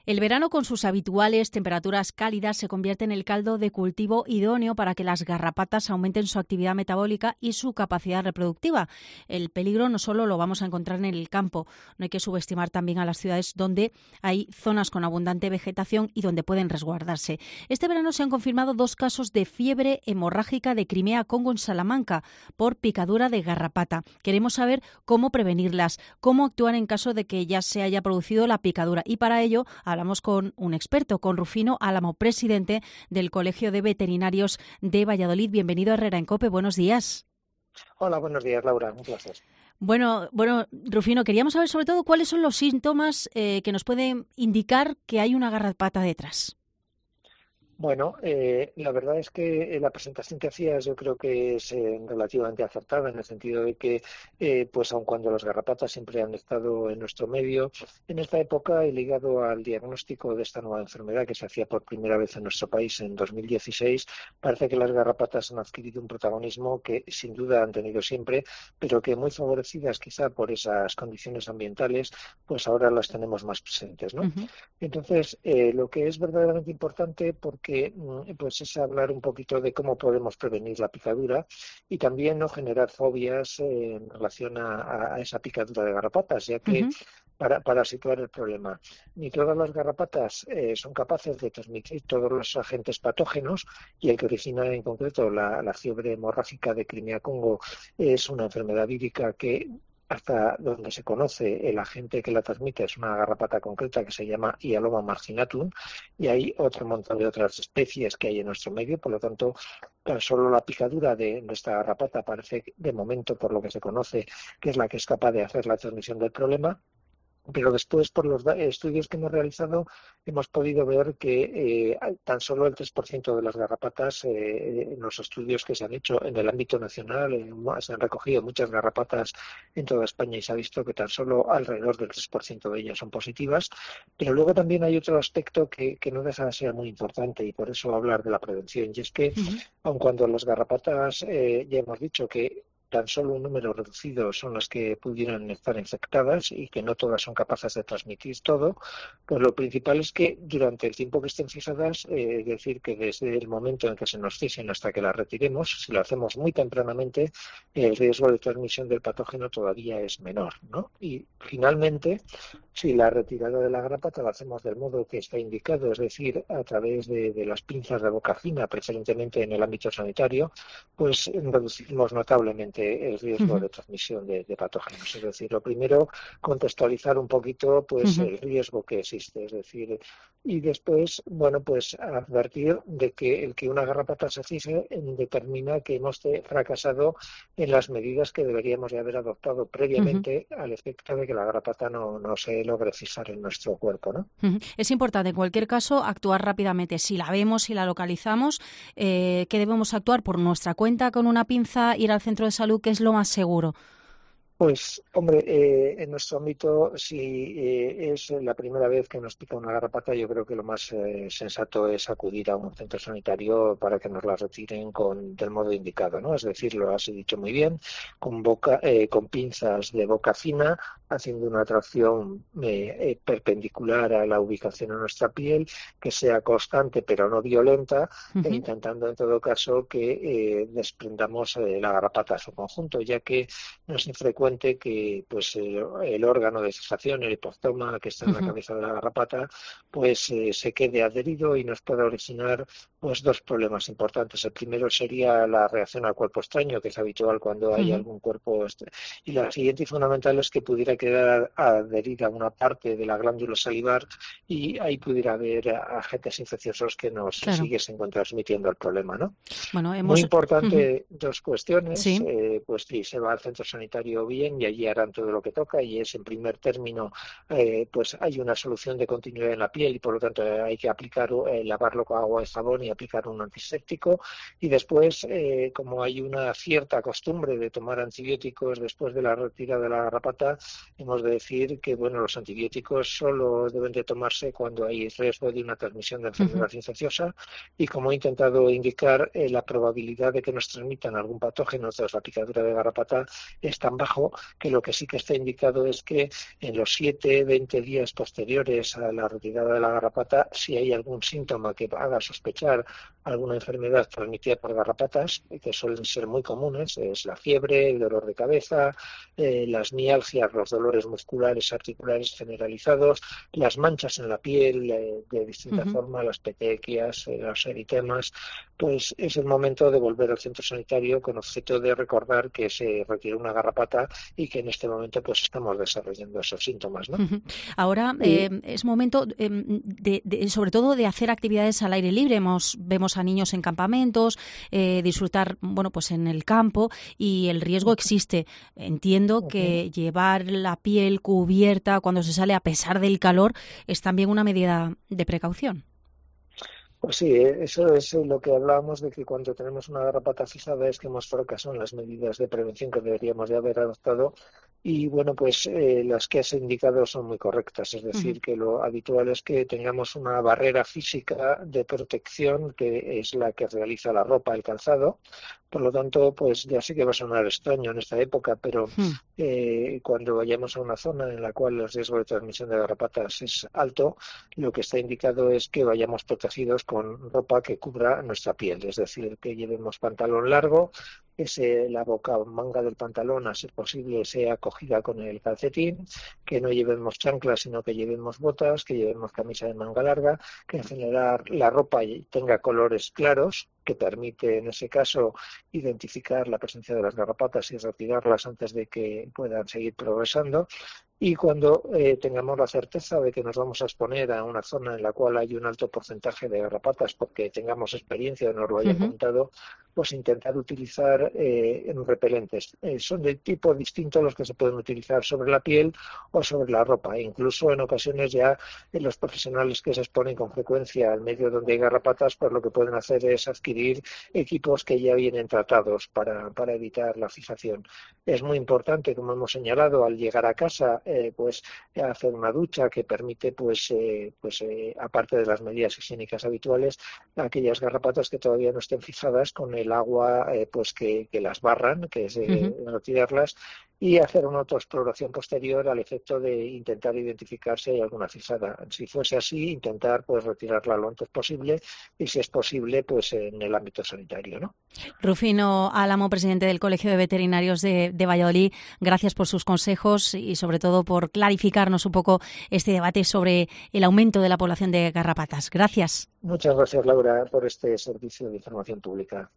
El verano, con sus habituales temperaturas cálidas, se convierte en el caldo de cultivo idóneo para que las garrapatas aumenten su actividad metabólica y su capacidad reproductiva. El peligro no solo lo vamos a encontrar en el campo, no hay que subestimar también a las ciudades donde hay zonas con abundante vegetación y donde pueden resguardarse. Este verano se han confirmado 2 casos de fiebre hemorrágica de Crimea-Congo en Salamanca por picadura de garrapata. Queremos saber cómo prevenirlas, cómo actuar en caso de que ya se haya producido la picadura, y para ello hablamos con un experto, con Rufino Álamo, presidente del Colegio de Veterinarios de Valladolid. Bienvenido a Herrera en COPE. Buenos días. Hola, buenos días, Laura. Un placer. Bueno, Rufino, queríamos saber sobre todo cuáles son los síntomas que nos pueden indicar que hay una garrapata detrás. Bueno, la verdad es que la presentación que hacías yo creo que es relativamente acertada en el sentido de que, pues aun cuando las garrapatas siempre han estado en nuestro medio, en esta época y ligado al diagnóstico de esta nueva enfermedad que se hacía por primera vez en nuestro país en 2016, parece que las garrapatas han adquirido un protagonismo que sin duda han tenido siempre, pero que muy favorecidas quizá por esas condiciones ambientales, pues ahora las tenemos más presentes, ¿no? Uh-huh. Entonces, lo que es verdaderamente importante porque pues es hablar un poquito de cómo podemos prevenir la picadura y también no generar fobias en relación a esa picadura de garrapatas, ya que Uh-huh. para situar el problema, ni todas las garrapatas son capaces de transmitir todos los agentes patógenos, y el que origina en concreto la fiebre hemorrágica de Crimea-Congo es una enfermedad vírica que, hasta donde se conoce, el agente que la transmite es una garrapata concreta que se llama Hyaloma marginatum, y hay otro montón de otras especies que hay en nuestro medio. Por lo tanto, tan solo la picadura de nuestra garrapata parece, de momento, por lo que se conoce, que es la que es capaz de hacer la transmisión del problema. Pero después, por los estudios que hemos realizado, hemos podido ver que tan solo el 3% de las garrapatas, en los estudios que se han hecho en el ámbito nacional, se han recogido muchas garrapatas en toda España y se ha visto que tan solo alrededor del 3% de ellas son positivas. Pero luego también hay otro aspecto que no deja de ser muy importante, y por eso hablar de la prevención, y es que, Uh-huh. aun cuando las garrapatas, ya hemos dicho que tan solo un número reducido son las que pudieran estar infectadas y que no todas son capaces de transmitir todo, pues lo principal es que durante el tiempo que estén fijadas, es decir, que desde el momento en que se nos fisen hasta que las retiremos, si lo hacemos muy tempranamente, el riesgo de transmisión del patógeno todavía es menor, ¿no? Y finalmente, si la retirada de la garrapata la hacemos del modo que está indicado, es decir, a través de las pinzas de boca fina, preferentemente en el ámbito sanitario, pues reducimos notablemente el riesgo Uh-huh. de transmisión de patógenos. Es decir, lo primero, contextualizar un poquito pues Uh-huh. el riesgo que existe, es decir, y después, bueno, pues advertir de que el que una garrapata se fije determina que hemos fracasado en las medidas que deberíamos de haber adoptado Uh-huh. previamente al efecto de que la garrapata no se logre fijar en nuestro cuerpo, ¿no? Uh-huh. Es importante, en cualquier caso, actuar rápidamente. Si la vemos, si la localizamos, ¿qué debemos actuar? ¿Por nuestra cuenta, con una pinza, ir al centro de salud, que es lo más seguro? Pues, hombre, en nuestro ámbito, si es la primera vez que nos pica una garrapata, yo creo que lo más sensato es acudir a un centro sanitario para que nos la retiren del modo indicado, ¿no? Es decir, lo has dicho muy bien, con pinzas de boca fina, haciendo una tracción perpendicular a la ubicación de nuestra piel, que sea constante pero no violenta, e Uh-huh. intentando en todo caso que desprendamos la garrapata a su conjunto, ya que no es infrecuente que pues el órgano de fijación, el hipostoma que está en la Uh-huh. cabeza de la garrapata, pues se quede adherido y nos puede originar pues 2 problemas importantes. El primero sería la reacción al cuerpo extraño, que es habitual cuando hay Uh-huh. algún cuerpo, y la siguiente y fundamental es que pudiera quedar adherida a una parte de la glándula salivar y ahí pudiera haber agentes infecciosos que nos Claro. siguiesen transmitiendo el problema, ¿no? Bueno, Muy Uh-huh. importante, 2 cuestiones, Sí. pues si se va al centro sanitario bien, y allí harán todo lo que toca, y es en primer término, pues hay una solución de continuidad en la piel y por lo tanto hay que aplicar, lavarlo con agua y jabón y aplicar un antiséptico. Y después, como hay una cierta costumbre de tomar antibióticos después de la retirada de la garrapata, hemos de decir que los antibióticos solo deben de tomarse cuando hay riesgo de una transmisión de enfermedad infecciosa, y como he intentado indicar, la probabilidad de que nos transmitan algún patógeno tras la picadura de garrapata es tan bajo que lo que sí que está indicado es que en los 7-20 días posteriores a la retirada de la garrapata, si hay algún síntoma que haga sospechar alguna enfermedad transmitida por garrapatas, que suelen ser muy comunes, es la fiebre, el dolor de cabeza, las mialgias, los dolores musculares, articulares generalizados, las manchas en la piel de distinta forma, las petequias, los eritemas, pues es el momento de volver al centro sanitario con objeto de recordar que se retiró una garrapata y que en este momento pues estamos desarrollando esos síntomas, ¿no? Ahora es momento sobre todo de hacer actividades al aire libre. Vemos a niños en campamentos, disfrutar pues en el campo, y el riesgo existe. Entiendo que llevar la piel cubierta cuando se sale a pesar del calor es también una medida de precaución. Pues sí, eso es lo que hablábamos, de que cuando tenemos una garrapata fijada es que más fracas son las medidas de prevención que deberíamos de haber adoptado, y pues las que has indicado son muy correctas, es decir, que lo habitual es que tengamos una barrera física de protección, que es la que realiza la ropa, el calzado. Por lo tanto, pues ya sé que va a sonar extraño en esta época, pero cuando vayamos a una zona en la cual el riesgo de transmisión de garrapatas es alto, lo que está indicado es que vayamos protegidos con ropa que cubra nuestra piel, es decir, que llevemos pantalón largo, que la boca o manga del pantalón, a ser posible, sea cogida con el calcetín, que no llevemos chanclas, sino que llevemos botas, que llevemos camisa de manga larga, que en general la ropa tenga colores claros, que permite en ese caso identificar la presencia de las garrapatas y retirarlas antes de que puedan seguir progresando. Y cuando tengamos la certeza de que nos vamos a exponer a una zona en la cual hay un alto porcentaje de garrapatas, porque tengamos experiencia o nos lo haya contado, pues intentar utilizar repelentes. Son de tipo distinto los que se pueden utilizar sobre la piel o sobre la ropa. Incluso en ocasiones ya los profesionales que se exponen con frecuencia al medio donde hay garrapatas, pues lo que pueden hacer es adquirir equipos que ya vienen tratados para evitar la fijación. Es muy importante, como hemos señalado, al llegar a casa, pues hacer una ducha que permite, aparte de las medidas higiénicas habituales, aquellas garrapatas que todavía no estén fijadas, con el agua que las barran, que es retirarlas, y hacer una autoexploración posterior al efecto de intentar identificar si hay alguna fijada. Si fuese así, intentar retirarla lo antes posible, y si es posible, pues en el ámbito sanitario, ¿no? Rufino Álamo, presidente del Colegio de Veterinarios de Valladolid, gracias por sus consejos y sobre todo por clarificarnos un poco este debate sobre el aumento de la población de garrapatas. Gracias. Muchas gracias, Laura, por este servicio de información pública.